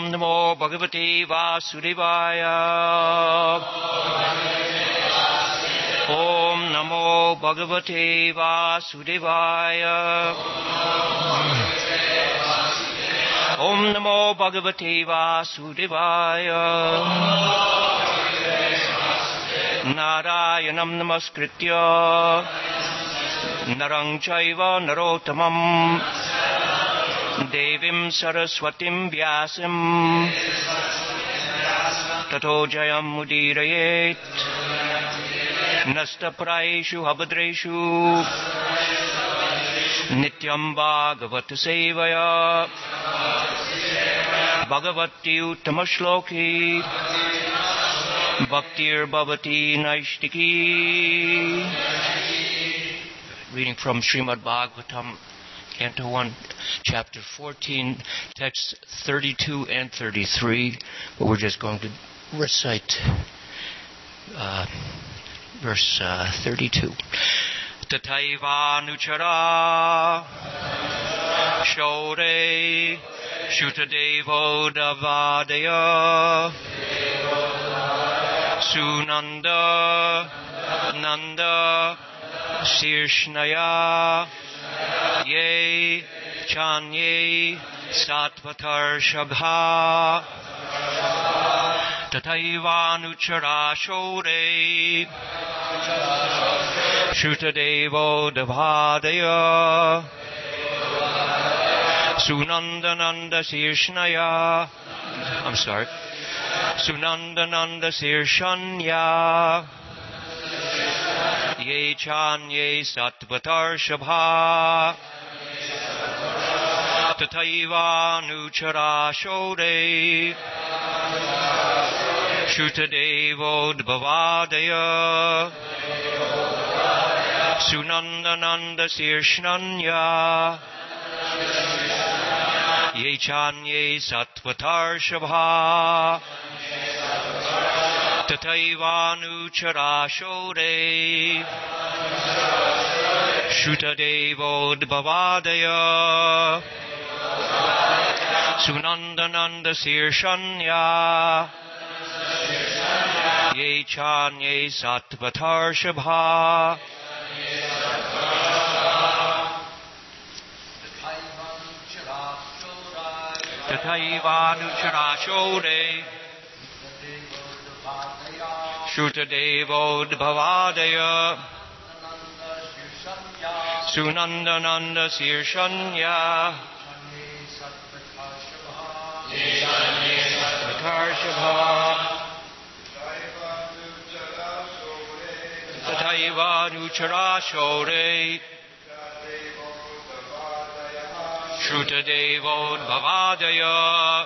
Om Namo Bhagavate Vasudevaya. Om Namo Bhagavate Vasudevaya. Om Namo Bhagavate Vasudevaya. Narayanam Namaskritya Narang Chaiva Narottamam Devim Saraswatim Vyasim Tato Jayam Mudirayet Nasta Praishu Habadreshu Nityam Bhagavata Sevaya Bhagavati Uttamashloki Bhaktir Bhavati Naishtiki. Reading from Srimad Bhagavatam, Canto 1, Chapter 14, Texts 32 and 33. But we're just going to recite verse 32. Tataivanuchara Shore Shutadevo Davadaya Sunanda Nanda Sirshnaya Ye Chanye Satvatar Shabha Tataivanuchara Shore Shutadevo Davadaya Sunandananda Sirshnaya Sunandananda Sirshanya Ye Chanye Satvatar Shabha Tataivanuchara Shore Shutadevo Dbhavadaya Sunandananda Sirshanya Ye Chanye Satvatar Shabha Tataivanuchara Shore Shutadevo Dbhavadaya Sunandananda Sirshanya Ye Chanye Satvatar Shabha Tataivanuchara Shore Shutadevo Dbhavadaya Sunandananda Sirshanya Satvatar Shabha Tataivanuchara Shore Shutadevo Dbhavadaya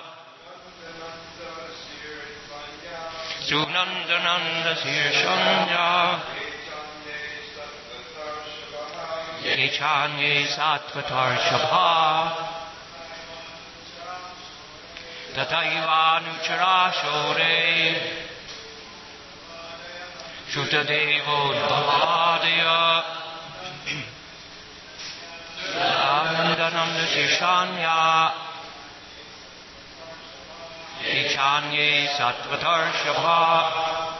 Sunandananda Sirshanya Ye Chanye Satvatar Shabha Tataivanuchara Shore Shutadevo Dbhavadaya Sunandananda Sirshanya Ye Chanye Satvatar Shabha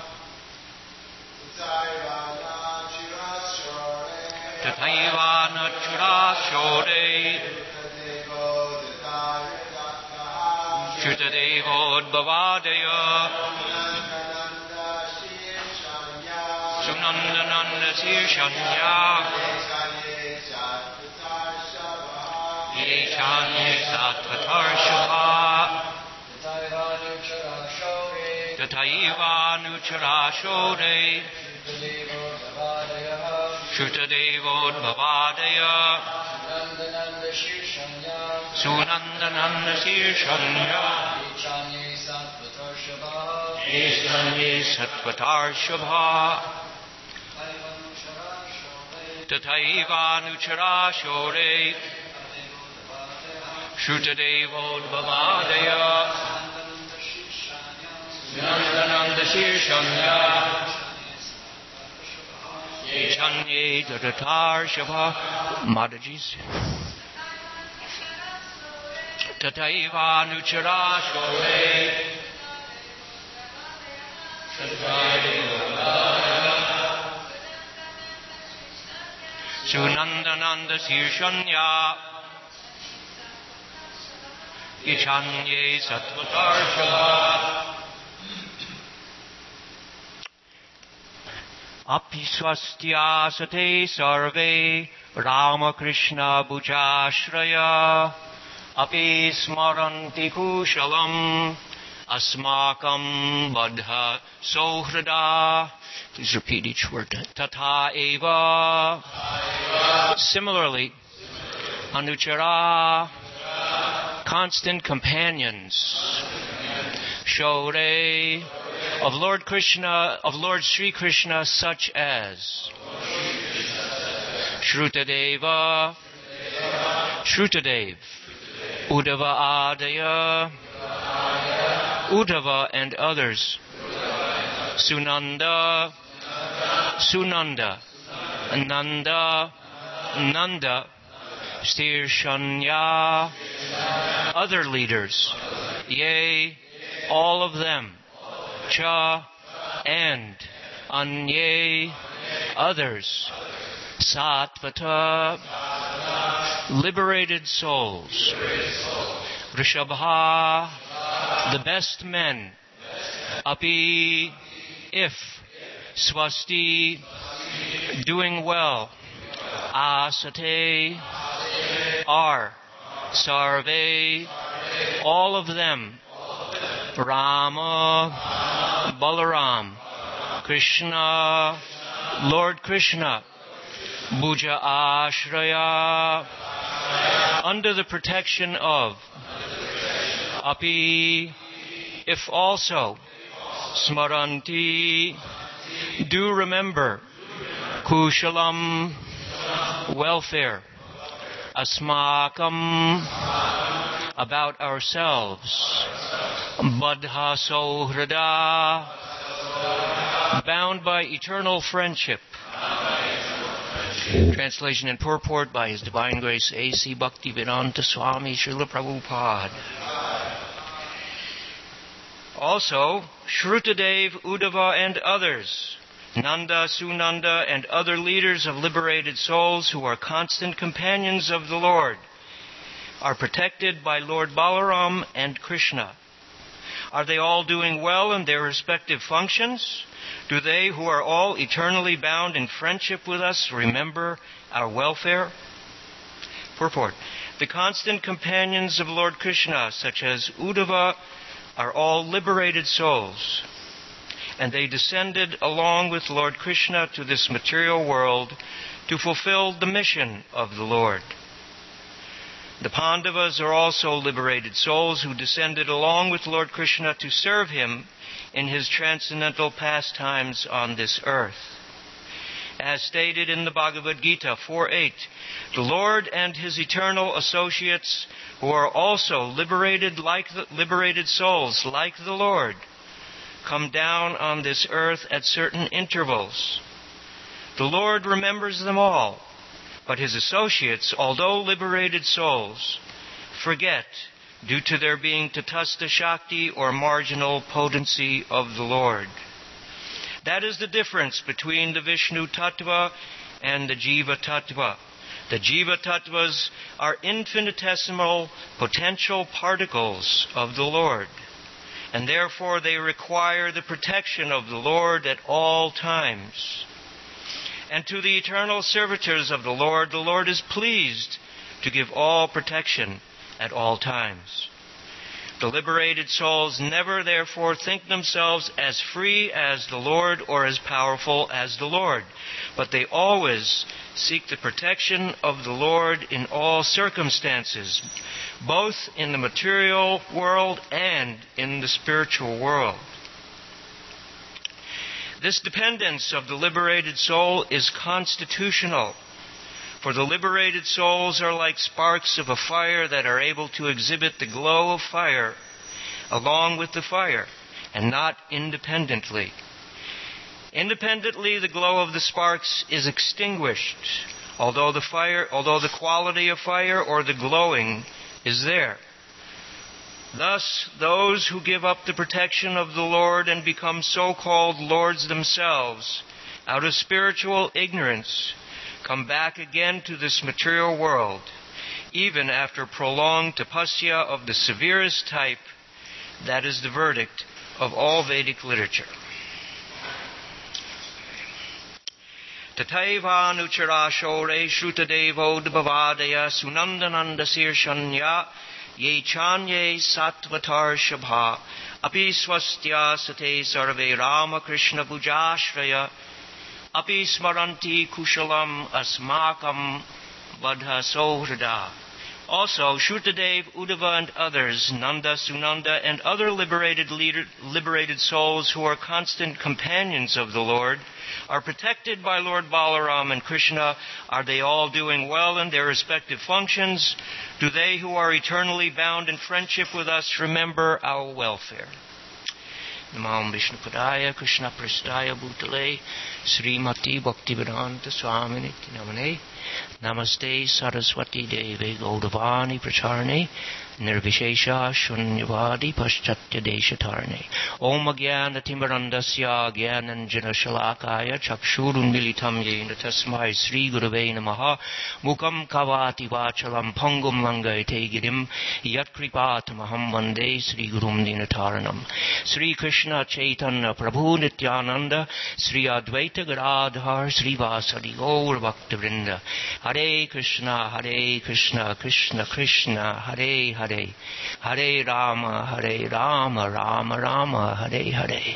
Tataivanuchara Shore Shutadevo Dbhavadaya Sunandananda Sirshanya Ye Chanye Satvatar Shabha Tataivanuchara Shore Shutadevo Dbhavadaya Sunandananda Sirshanya Ye Chanye Satvatar Shabha Tataivanuchara Shore Shutadevo Dbhavadaya Sunandananda Sirshanya Ye Chanye Satvatar Shabha. Madajis. Tataivanuchara Shore Sunandananda Sirshanya Ichanye Sattvatarshava Apiswastya Sate Sarve Rama Krishna Bhujashraya Api Smaranti Kushalam Asmakam Badha Sohrada. Please repeat each word. Tata Eva. Similarly, Anuchara, constant companions. Shore, of Lord Krishna, of Lord Sri Krishna, such as Shrutadeva, Shrutadev, Uddhava Adaya, Uddhava and others, Sunanda, Sunanda, Nanda, Nanda, Stirshanya, other leaders, yea, all of them, Cha, and, Anye, others, Sattvata, liberated souls, Rishabha, the best men, Api, if, Swasti, doing well, Asate, are, Sarve, all of them, Rama, Balaram, Krishna, Lord Krishna, Bhuja Ashraya, under the protection of, Api, if also, Smaranti, do remember, Kushalam, welfare, Asmakam, about ourselves, Badha Sohrada, bound by eternal friendship. Translation and purport by His Divine Grace A.C. Bhaktivedanta Swami Srila Prabhupada. Also, Shrutadev, Uddhava and others, Nanda, Sunanda and other leaders of liberated souls who are constant companions of the Lord, are protected by Lord Balaram and Krishna. Are they all doing well in their respective functions? Do they, who are all eternally bound in friendship with us, remember our welfare? Purport. The constant companions of Lord Krishna, such as Uddhava, are all liberated souls, and they descended along with Lord Krishna to this material world to fulfill the mission of the Lord. The Pandavas are also liberated souls who descended along with Lord Krishna to serve him in his transcendental pastimes on this earth. As stated in the Bhagavad Gita 4.8, the Lord and his eternal associates, who are also liberated souls like the Lord, come down on this earth at certain intervals. The Lord remembers them all, but his associates, although liberated souls, forget due to their being Tatastha Shakti or marginal potency of the Lord. That is the difference between the Vishnu Tattva and the Jiva Tattva. The Jiva Tattvas are infinitesimal potential particles of the Lord, and therefore they require the protection of the Lord at all times. And to the eternal servitors of the Lord is pleased to give all protection at all times. The liberated souls never therefore think themselves as free as the Lord or as powerful as the Lord, but they always seek the protection of the Lord in all circumstances, both in the material world and in the spiritual world. This dependence of the liberated soul is constitutional, for the liberated souls are like sparks of a fire that are able to exhibit the glow of fire along with the fire, and not independently. Independently, the glow of the sparks is extinguished, although the quality of fire or the glowing is there. Thus, those who give up the protection of the Lord and become so-called lords themselves, out of spiritual ignorance, come back again to this material world, even after prolonged tapasya of the severest type. That is the verdict of all Vedic literature. Tataivanuchara shore shrutadevo dbhavadaya sunandananda sirshanya ye chanye sattvatar shabha api swastya sate sarve Rama Krishna bhujashraya api smaranti kushalam asmakam vadha sohrada. Also, Shrutadev, Uddhava, and others, Nanda, Sunanda, and other liberated souls who are constant companions of the Lord, are protected by Lord Balaram and Krishna. Are they all doing well in their respective functions? Do they who are eternally bound in friendship with us remember our welfare? Namam Vishnupadaya Krishna Prastaya Bhutale Srimati Bhaktivedanta Swamini Namane Namaste Saraswati Deve Gaudavani Pracharne Nirvishesha Shunyavadi Paschatya Deshatarne Om Agyana Timbarandasya Gyananjana Shalakaya Chakshurun Militam Yena Tasmai Sri Gurave Namaha Mukam Kavati Vachalam Pangum Langaite Girim Yat Kripatamaham Vande Sri Gurum Dinataranam Sri Krishna Chaitanya Prabhu Nityananda Sri Advaita Gadadhar Sri Vasadi Gaur Bhaktivinoda Hare Krishna, Krishna Krishna, Hare Hare, Hare Rama, Rama Rama, Hare Hare.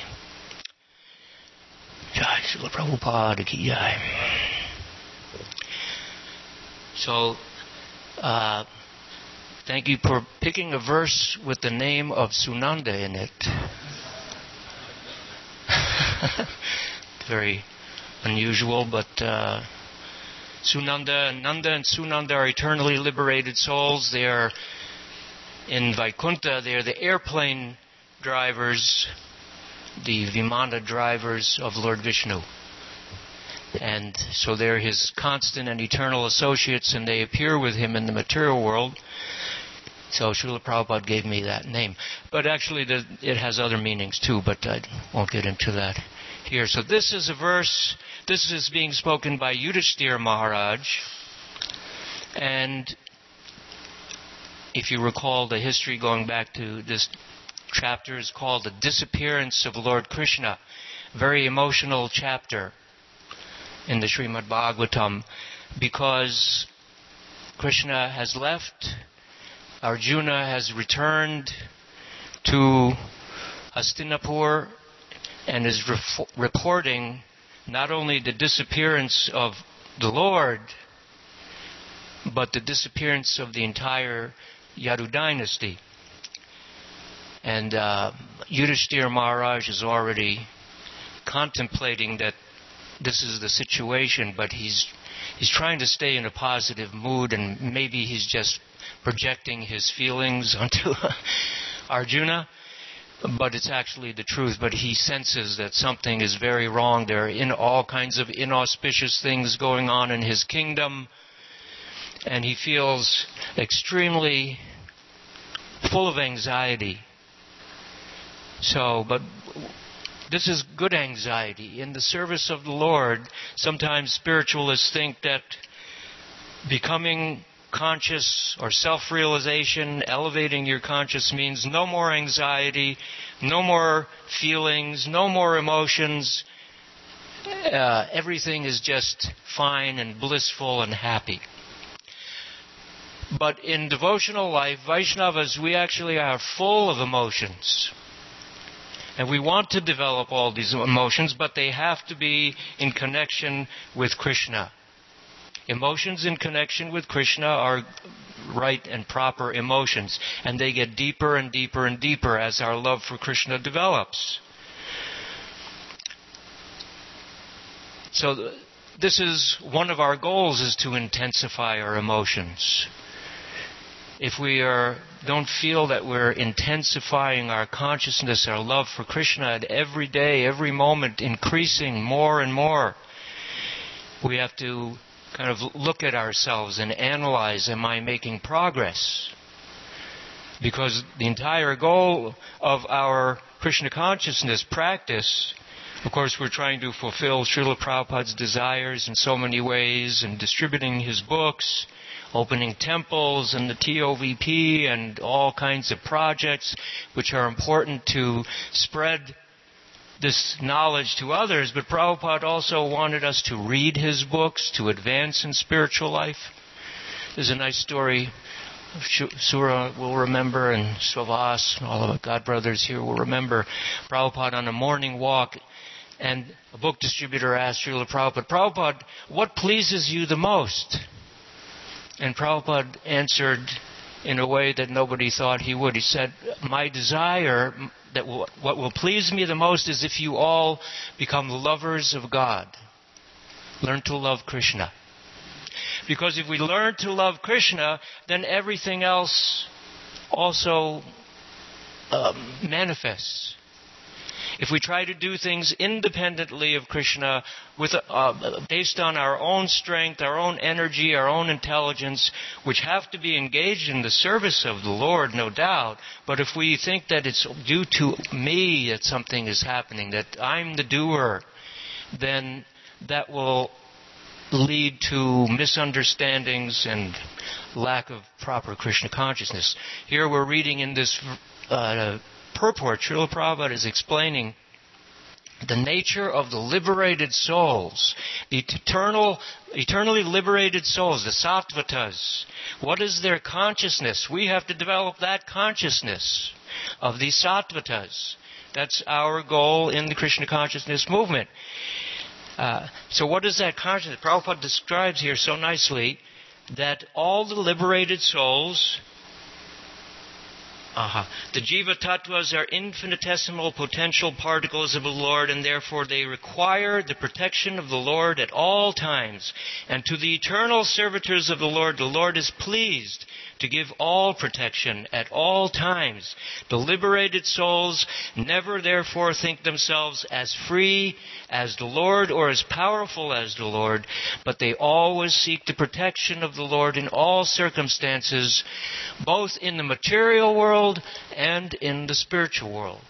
Jai Srila Prabhupada ki jai. So, thank you for picking a verse with the name of Sunanda in it. Very unusual, but Nanda and Sunanda are eternally liberated souls. They are in Vaikuntha. They are the airplane drivers, the Vimana drivers of Lord Vishnu. And so they're his constant and eternal associates, and they appear with him in the material world. So Srila Prabhupada gave me that name. But actually it has other meanings too, but I won't get into that here. So this is a verse, this is being spoken by Yudhishthira Maharaj. And if you recall the history going back to this chapter is called The Disappearance of Lord Krishna. Very emotional chapter in the Srimad Bhagavatam, because Krishna has left, Arjuna has returned to Hastinapur and is reporting not only the disappearance of the Lord, but the disappearance of the entire Yadu dynasty. And Yudhishthira Maharaj is already contemplating that this is the situation, but he's trying to stay in a positive mood, and maybe he's just projecting his feelings onto Arjuna, but it's actually the truth. But he senses that something is very wrong. There are all kinds of inauspicious things going on in his kingdom, and he feels extremely full of anxiety. So, but this is good anxiety. In the service of the Lord, sometimes spiritualists think that becoming conscious or self-realization, elevating your conscious means no more anxiety, no more feelings, no more emotions. Everything is just fine and blissful and happy. But in devotional life, Vaishnavas, we actually are full of emotions. And we want to develop all these emotions, but they have to be in connection with Krishna. Emotions in connection with Krishna are right and proper emotions, and they get deeper and deeper and deeper as our love for Krishna develops. So this is one of our goals, is to intensify our emotions. If we don't feel that we're intensifying our consciousness, our love for Krishna at every day, every moment, increasing more and more, we have to kind of look at ourselves and analyze, am I making progress? Because the entire goal of our Krishna consciousness practice, of course, we're trying to fulfill Srila Prabhupada's desires in so many ways, and distributing his books, opening temples and the TOVP and all kinds of projects which are important to spread this knowledge to others. But Prabhupada also wanted us to read his books, to advance in spiritual life. There's a nice story Sura will remember, and Slavas, and all of the God brothers here will remember. Prabhupada on a morning walk, and a book distributor asked Srila Prabhupada, "Prabhupada, what pleases you the most?" And Prabhupada answered in a way that nobody thought he would. He said, "My desire, that what will please me the most is if you all become lovers of God. Learn to love Krishna." Because if we learn to love Krishna, then everything else also manifests. If we try to do things independently of Krishna, based on our own strength, our own energy, our own intelligence, which have to be engaged in the service of the Lord, no doubt, but if we think that it's due to me that something is happening, that I'm the doer, then that will lead to misunderstandings and lack of proper Krishna consciousness. Here we're reading in this purport, Srila Prabhupada is explaining the nature of the liberated souls, the eternally liberated souls, the sattvatas. What is their consciousness? We have to develop that consciousness of the sattvatas. That's our goal in the Krishna consciousness movement. So what is that consciousness? Prabhupada describes here so nicely that all the liberated souls, the Jiva Tattvas are infinitesimal potential particles of the Lord, and therefore they require the protection of the Lord at all times. And to the eternal servitors of the Lord is pleased to give all protection at all times. The liberated souls never therefore think themselves as free as the Lord or as powerful as the Lord, but they always seek the protection of the Lord in all circumstances, both in the material world and in the spiritual world.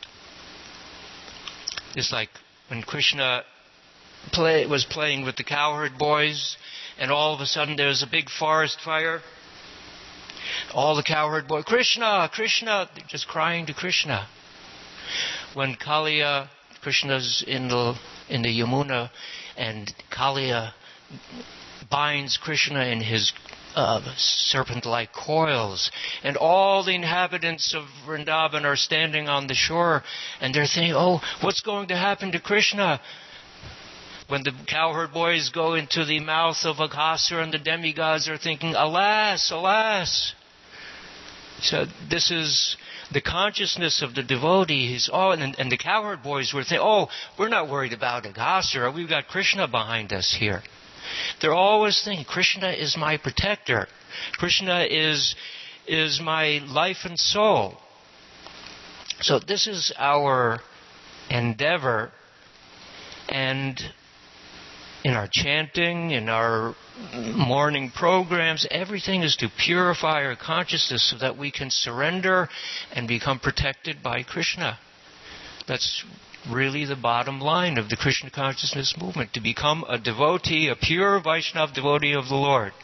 It's like when Krishna was playing with the cowherd boys, and all of a sudden there's a big forest fire. All the cowherd boys, "Krishna, Krishna," they're just crying to Krishna. When Kaliya, Krishna's in the Yamuna, and Kaliya binds Krishna in his serpent-like coils, and all the inhabitants of Vrindavan are standing on the shore, and they're thinking, "Oh, what's going to happen to Krishna?" When the cowherd boys go into the mouth of Aghasura, and the demigods are thinking, "Alas, alas." So this is the consciousness of the devotees. And the cowherd boys were thinking, "Oh, we're not worried about Aghasura. We've got Krishna behind us here." They're always thinking, Krishna is my protector. Krishna is my life and soul. So this is our endeavor, and in our chanting, in our morning programs, everything is to purify our consciousness so that we can surrender and become protected by Krishna. That's really the bottom line of the Krishna consciousness movement, to become a devotee, a pure Vaishnava devotee of the Lord.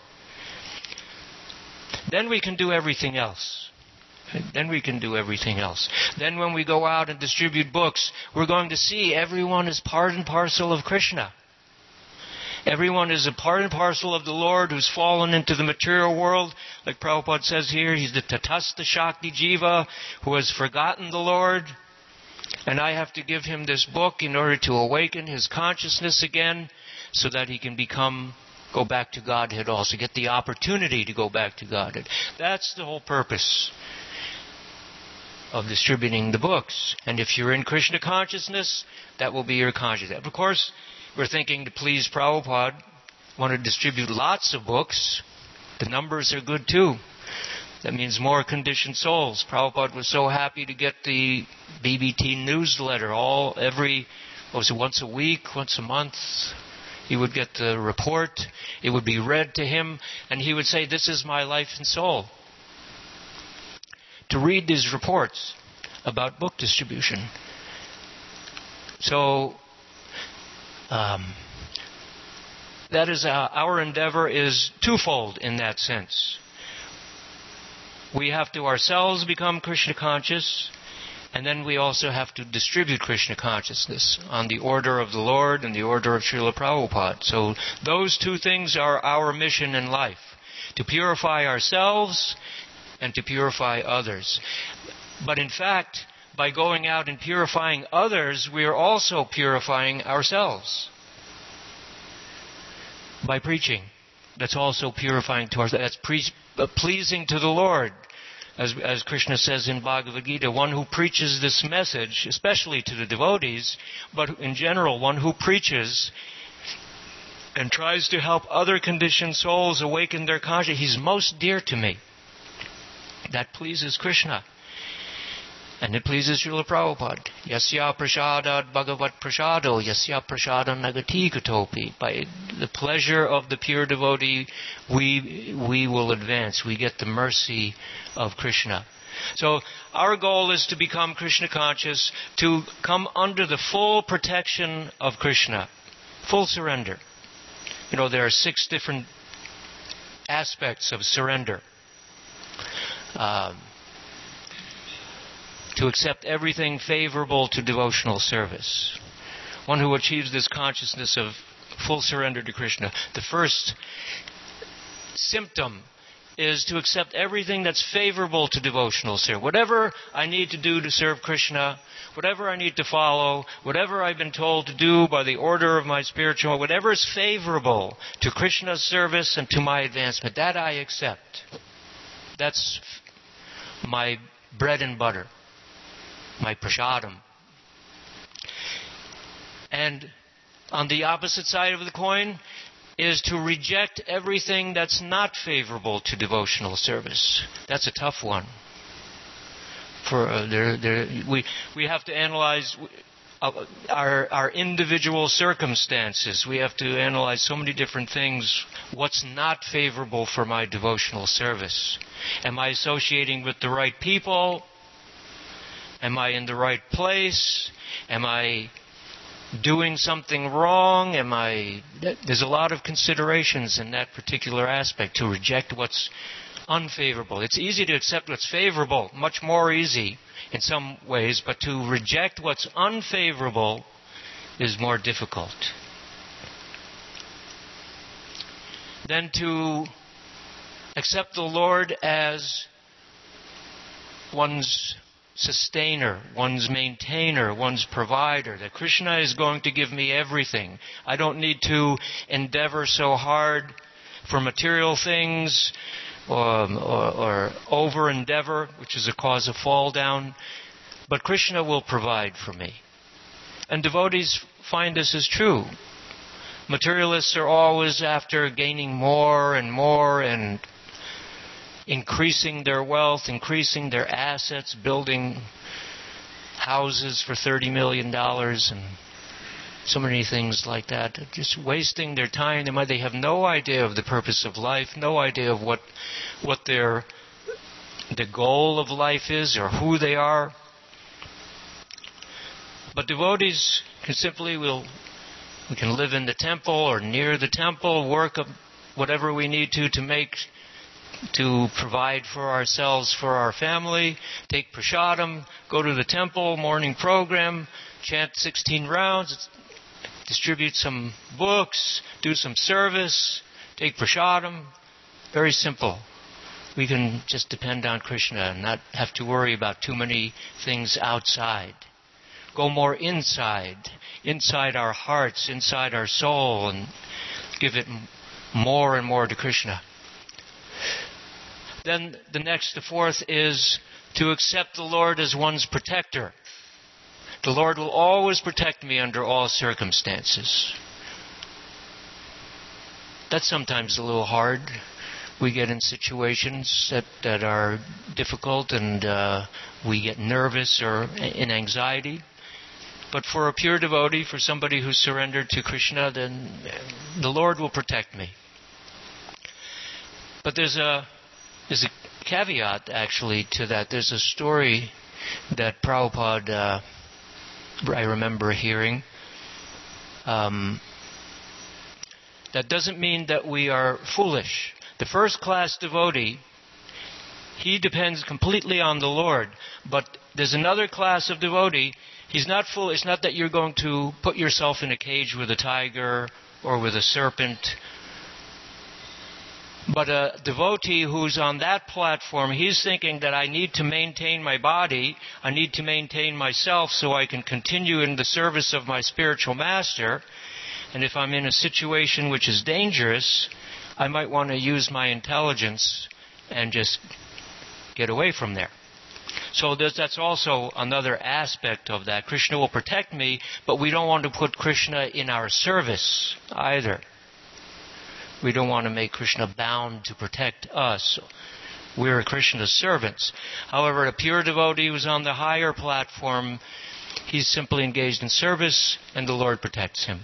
Then we can do everything else. Then we can do everything else. Then when we go out and distribute books, we're going to see everyone is part and parcel of Krishna. Everyone is a part and parcel of the Lord who's fallen into the material world. Like Prabhupada says here, he's the Tatastha Shakti Jiva who has forgotten the Lord. And I have to give him this book in order to awaken his consciousness again so that he can go back to Godhead also, get the opportunity to go back to Godhead. That's the whole purpose of distributing the books. And if you're in Krishna consciousness, that will be your consciousness. Of course, we're thinking to please Prabhupada, want to distribute lots of books. The numbers are good too. That means more conditioned souls. Prabhupada was so happy to get the BBT newsletter once a week, once a month. He would get the report. It would be read to him, and he would say, "This is my life and soul." to read these reports about book distribution. So that is our endeavor is twofold in that sense. We have to ourselves become Krishna conscious, and then we also have to distribute Krishna consciousness on the order of the Lord and the order of Srila Prabhupada. So those two things are our mission in life, to purify ourselves and to purify others. But in fact, by going out and purifying others, we are also purifying ourselves. By preaching, that's also purifying to ourselves. That's pleasing to the Lord. As Krishna says in Bhagavad Gita, one who preaches this message, especially to the devotees, but in general, one who preaches and tries to help other conditioned souls awaken their consciousness, he's most dear to me. That pleases Krishna. And it pleases Srila Prabhupada. Yasya prasadad bhagavat prasado, yasya prasadam nagati gatopi. By the pleasure of the pure devotee, we will advance. We get the mercy of Krishna. So our goal is to become Krishna conscious, to come under the full protection of Krishna. Full surrender. There are 6 different aspects of surrender. To accept everything favorable to devotional service. One who achieves this consciousness of full surrender to Krishna. The first symptom is to accept everything that's favorable to devotional service. Whatever I need to do to serve Krishna, whatever I need to follow, whatever I've been told to do by the order of my spiritual, whatever is favorable to Krishna's service and to my advancement, that I accept. That's my bread and butter. My prasadam. And on the opposite side of the coin is to reject everything that's not favorable to devotional service. That's a tough one. We have to analyze our individual circumstances. We have to analyze so many different things. What's not favorable for my devotional service? Am I associating with the right people? Am I in the right place? Am I doing something wrong? There's a lot of considerations in that particular aspect to reject what's unfavorable. It's easy to accept what's favorable, much more easy in some ways, but to reject what's unfavorable is more difficult. Then to accept the Lord as one's sustainer, one's maintainer, one's provider, that Krishna is going to give me everything. I don't need to endeavor so hard for material things or over-endeavor, which is a cause of fall down, but Krishna will provide for me. And devotees find this is true. Materialists are always after gaining more and increasing their wealth, increasing their assets, building houses for $30 million and so many things like that. Just wasting their time. They have no idea of the purpose of life, no idea of what the goal of life is or who they are. But devotees can we can live in the temple or near the temple, work whatever we need to provide for ourselves, for our family, take prasadam, go to the temple, morning program, chant 16 rounds, distribute some books, do some service, take prasadam. Very simple. We can just depend on Krishna and not have to worry about too many things outside. Go more inside our hearts, inside our soul, and give it more and more to Krishna. Then the fourth is to accept the Lord as one's protector. The Lord will always protect me under all circumstances. That's sometimes a little hard. We get in situations that are difficult and we get nervous or in anxiety. But for a pure devotee, for somebody who's surrendered to Krishna, then the Lord will protect me. But there's a caveat, actually, to that. There's a story that Prabhupada, I remember hearing. That doesn't mean that we are foolish. The first-class devotee, he depends completely on the Lord. But there's another class of devotee. He's not foolish. It's not that you're going to put yourself in a cage with a tiger or with a serpent. But a devotee who's on that platform, he's thinking that I need to maintain my body, I need to maintain myself so I can continue in the service of my spiritual master. And if I'm in a situation which is dangerous, I might want to use my intelligence and just get away from there. So that's also another aspect of that. Krishna will protect me, but we don't want to put Krishna in our service either. We don't want to make Krishna bound to protect us. We're Krishna's servants. However, a pure devotee who's on the higher platform, he's simply engaged in service, and the Lord protects him.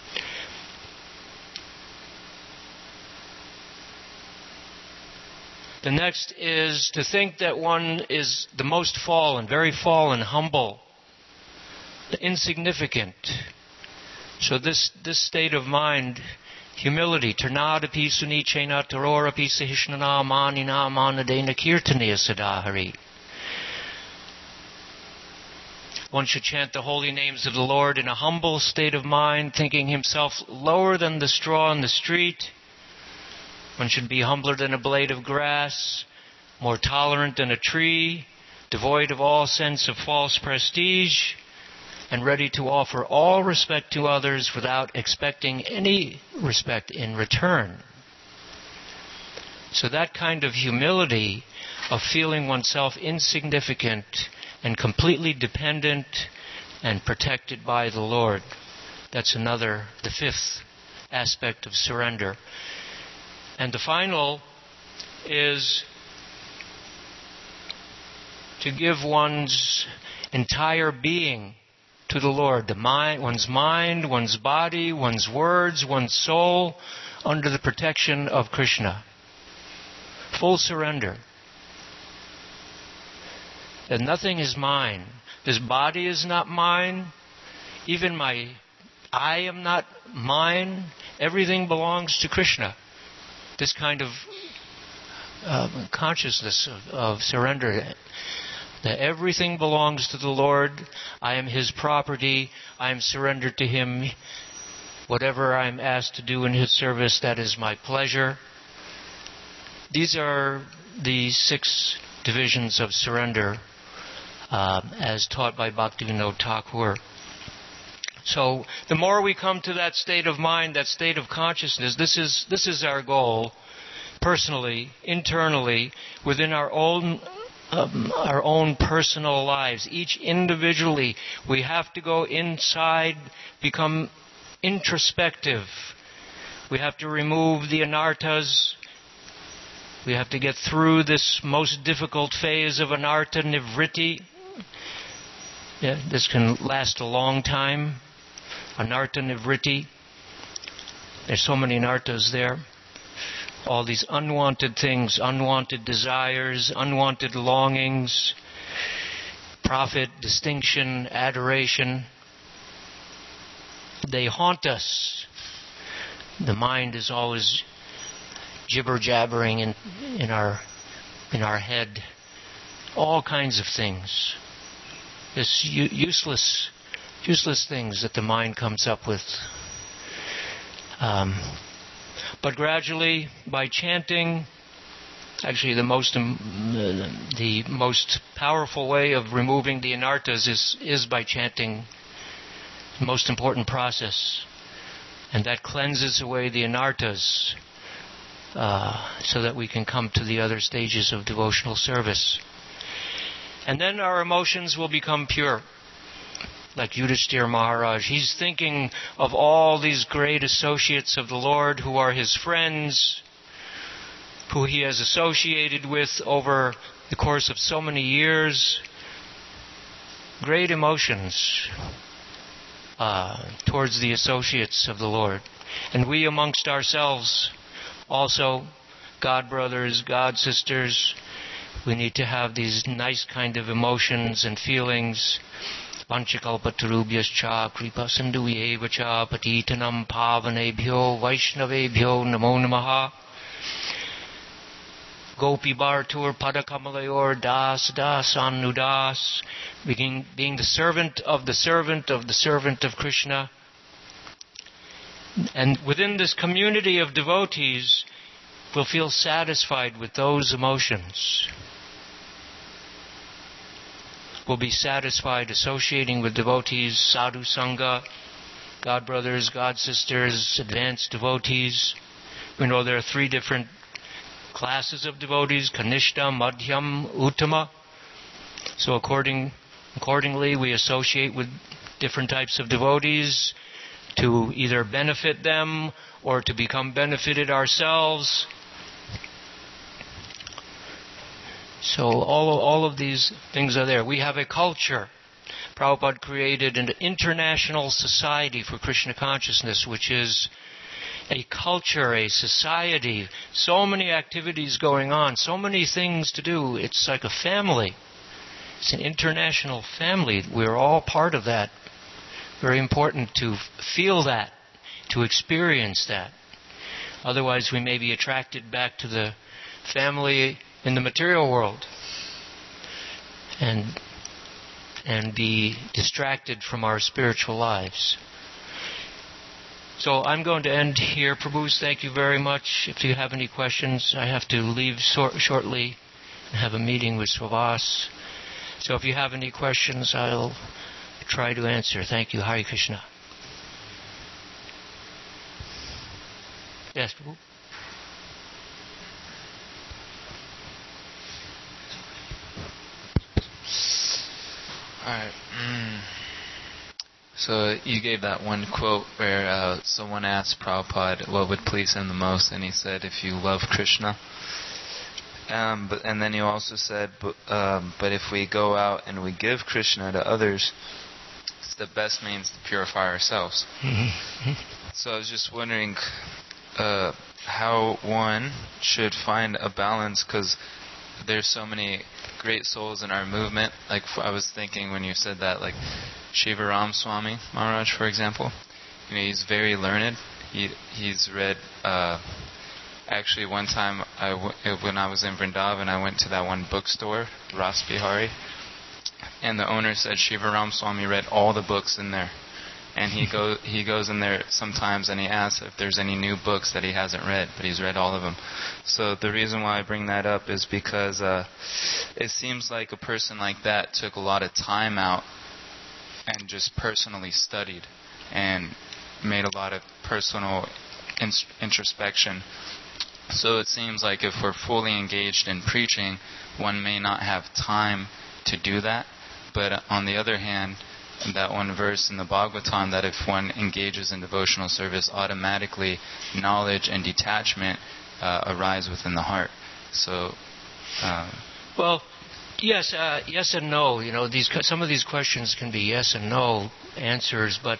The next is to think that one is the most fallen, very fallen, humble, insignificant. So this state of mind, humility, Ternadapi sunichena tarorapi sahishnana manina manadena kirtaniya sadahari. One should chant the holy names of the Lord in a humble state of mind, thinking himself lower than the straw in the street. One should be humbler than a blade of grass, more tolerant than a tree, devoid of all sense of false prestige, and ready to offer all respect to others without expecting any respect in return. So that kind of humility of feeling oneself insignificant and completely dependent and protected by the Lord, that's the fifth aspect of surrender. And the final is to give one's entire being to the Lord. One's mind, one's body, one's words, one's soul, under the protection of Krishna. Full surrender. That nothing is mine. This body is not mine. Even I am not mine. Everything belongs to Krishna. This kind of consciousness of surrender, that everything belongs to the Lord. I am His property. I am surrendered to Him. Whatever I am asked to do in His service, that is my pleasure. These are the 6 divisions of surrender as taught by Bhaktivinoda Thakur. So the more we come to that state of mind, that state of consciousness, this is our goal, personally, internally, within our own personal lives. Each individually, we have to go inside, become introspective. We have to remove the anarthas. We have to get through this most difficult phase of anartha nivritti. Yeah, this can last a long time. Anartha nivritti. There's so many anarthas there. All these unwanted things, unwanted desires, unwanted longings, profit, distinction, adoration. They haunt us. The mind is always jibber-jabbering in our head. All kinds of things. This useless things that the mind comes up with. But gradually, by chanting, actually the most powerful way of removing the anarthas is by chanting. The most important process. And that cleanses away the anarthas so that we can come to the other stages of devotional service. And then our emotions will become pure. Like Yudhishthira Maharaj, he's thinking of all these great associates of the Lord who are his friends, who he has associated with over the course of so many years. Great emotions towards the associates of the Lord. And we amongst ourselves also, God brothers, God sisters, We need to have these nice kind of emotions and feelings. Vanchakalpatarubhyascha kripa sindhuvyeva cha patitanam pavanebhyo vaishnavebhyo namo namaha. Gopi Bhartur Padakamalayur Das Das Anudas, being the servant of the servant of the servant of Krishna. And within this community of devotees, we'll feel satisfied with those emotions. We'll be satisfied associating with devotees, sadhu sangha, god brothers, god sisters, advanced devotees. We know there are 3 different classes of devotees, Kanishta, Madhyam, Uttama. So accordingly, we associate with different types of devotees to either benefit them or to become benefited ourselves. So all of these things are there. We have a culture. Prabhupada created an international society for Krishna consciousness, which is a culture, a society, so many activities going on, so many things to do. It's like a family. It's an international family. We're all part of that. Very important to feel that, to experience that. Otherwise we may be attracted back to the family in the material world and be distracted from our spiritual lives. So I'm going to end here. Prabhus, thank you very much. If you have any questions, I have to leave shortly and have a meeting with Sravas. So if you have any questions, I'll try to answer. Thank you. Hare Krishna. Yes, Prabhu? Alright. So you gave that one quote where someone asked Prabhupada what would please him the most, and he said, if you love Krishna. And then he also said, but if we go out and we give Krishna to others, it's the best means to purify ourselves. So I was just wondering how one should find a balance, because there's so many great souls in our movement. Like I was thinking when you said that, like Shiva Ram Swami Maharaj, for example. You know, he's very learned. He's read. Actually, one time when I was in Vrindavan, I went to that one bookstore, Ras Bihari, and the owner said Shiva Ram Swami read all the books in there. And he goes in there sometimes and he asks if there's any new books that he hasn't read, but he's read all of them. So the reason why I bring that up is because it seems like a person like that took a lot of time out and just personally studied and made a lot of personal introspection. So it seems like if we're fully engaged in preaching, one may not have time to do that. But on the other hand, that one verse in the Bhagavatam, that if one engages in devotional service, automatically knowledge and detachment arise within the heart. So, well, yes and no. You know, some of these questions can be yes and no answers, but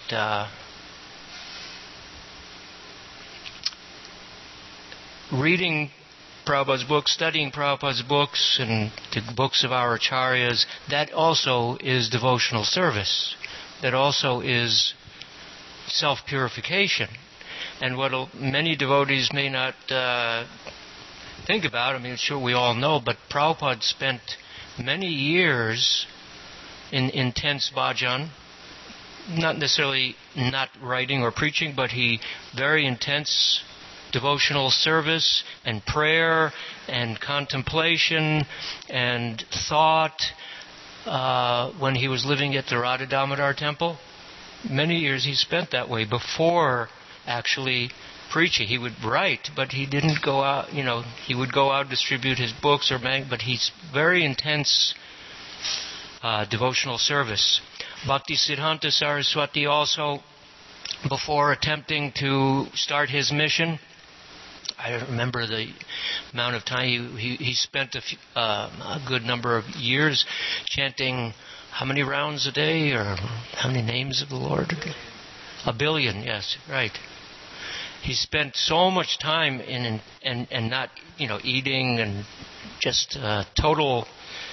reading Prabhupada's books, studying Prabhupada's books and the books of our acharyas, that also is devotional service. That also is self-purification. And what many devotees may not think about, I mean, sure we all know, but Prabhupada spent many years in intense bhajan, not necessarily not writing or preaching, but very intense devotional service and prayer and contemplation and thought when he was living at the Radha Damodar temple. Many years he spent that way before actually preaching. He would write, but he didn't go out, he would go out, distribute his books, but he's very intense devotional service. Bhakti Siddhanta Saraswati also, before attempting to start his mission, I don't remember the amount of time he spent a good number of years chanting how many rounds a day or how many names of the Lord? 1 billion, yes, right. he spent so much time in and not, eating and just total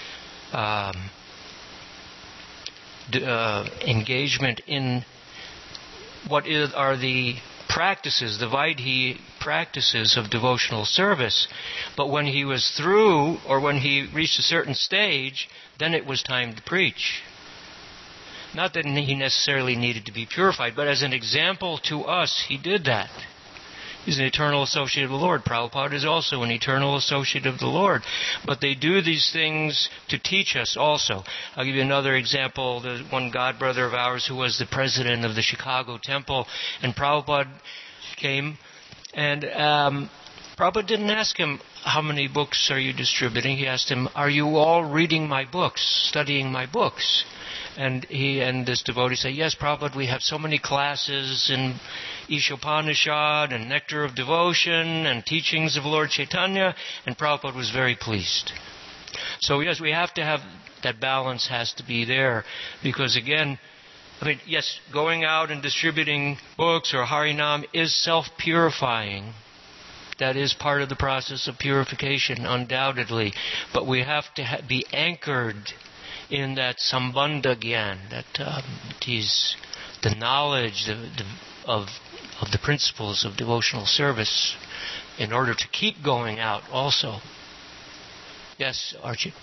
engagement in what are the practices, the Vaidhi practices of devotional service. But when he was through, or when he reached a certain stage, then it was time to preach. Not that he necessarily needed to be purified, but as an example to us, he did that. He's an eternal associate of the Lord. Prabhupada is also an eternal associate of the Lord. But they do these things to teach us also. I'll give you another example. There's one godbrother of ours who was the president of the Chicago Temple, and Prabhupada came, and Prabhupada didn't ask him, how many books are you distributing? He asked him, are you all reading my books, studying my books? And he and this devotee say, yes, Prabhupada, we have so many classes in Ishopanishad and Nectar of Devotion and teachings of Lord Chaitanya, and Prabhupada was very pleased. So yes, we have to have, that balance has to be there, because again, yes, going out and distributing books or Harinam is self-purifying. That is part of the process of purification, undoubtedly. But we have to be anchored in that sambandha gyan, that is the knowledge of the principles of devotional service, in order to keep going out also. Yes, Archie?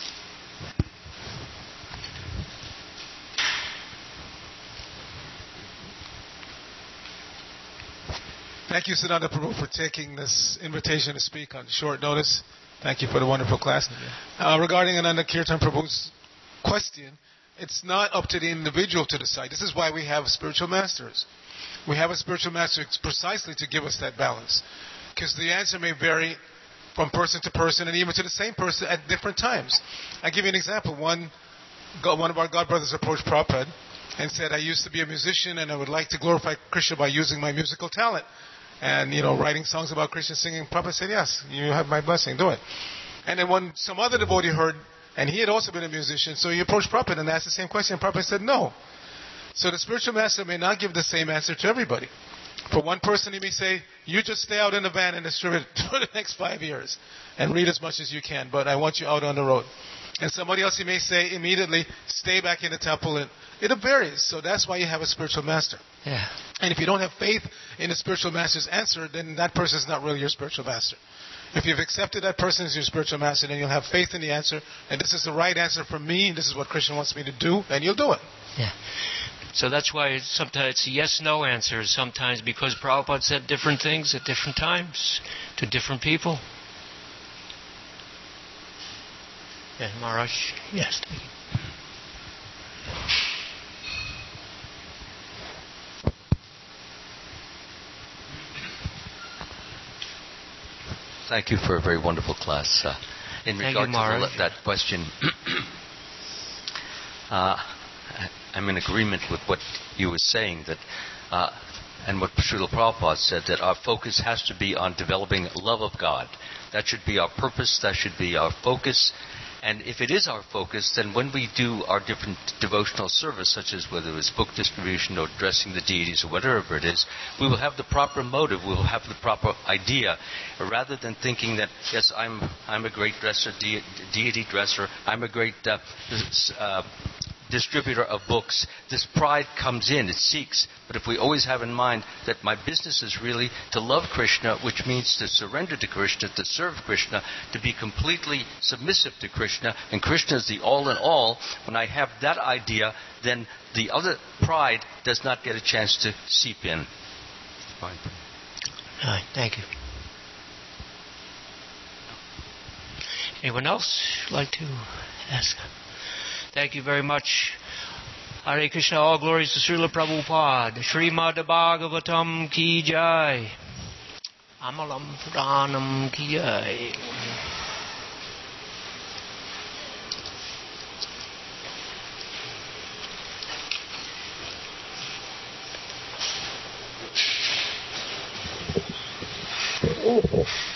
Thank you, Siddhanta Prabhu, for taking this invitation to speak on short notice. Thank you for the wonderful class. Regarding Ananda Kirtan Prabhu's question, it's not up to the individual to decide. This is why we have spiritual masters. We have a spiritual master precisely to give us that balance. Because the answer may vary from person to person, and even to the same person at different times. I'll give you an example. One of our godbrothers approached Prabhupada and said, I used to be a musician and I would like to glorify Krishna by using my musical talent. And, writing songs about Krishna, singing. Prabhupada said, yes, you have my blessing, do it. And then when some other devotee heard, and he had also been a musician, so he approached Prabhupada and asked the same question, and Prabhupada said no. So the spiritual master may not give the same answer to everybody. For one person, he may say, you just stay out in the van and distribute for the next 5 years and read as much as you can, but I want you out on the road. And somebody else, he may say immediately, stay back in the temple. And it varies. So that's why you have a spiritual master. Yeah. And if you don't have faith in the spiritual master's answer, then that person is not really your spiritual master. If you've accepted that person as your spiritual master, then you'll have faith in the answer, and this is the right answer for me, and this is what Krishna wants me to do, and you'll do it. Yeah. So that's why sometimes it's yes-no answers sometimes, because Prabhupada said different things at different times to different people. Yeah, Maharaj. Yes. Thank you for a very wonderful class. In regard to that question, I'm in agreement with what you were saying, that, and what Srila Prabhupada said, that our focus has to be on developing love of God. That should be our purpose. That should be our focus. And if it is our focus, then when we do our different devotional service, such as whether it's book distribution or addressing the deities or whatever it is, we will have the proper motive, we will have the proper idea, rather than thinking that, yes, I'm a great dresser, deity dresser, I'm a great distributor of books. This pride comes in, it seeks. But if we always have in mind that my business is really to love Krishna, which means to surrender to Krishna, to serve Krishna, to be completely submissive to Krishna, and Krishna is the all in all, when I have that idea, then the other pride does not get a chance to seep in. All right, thank you. Anyone else like to ask? Thank you very much. Hare Krishna, all glories to Srila Prabhupada. Srimad Bhagavatam ki jai. Amalam Pranam ki jai. Oh.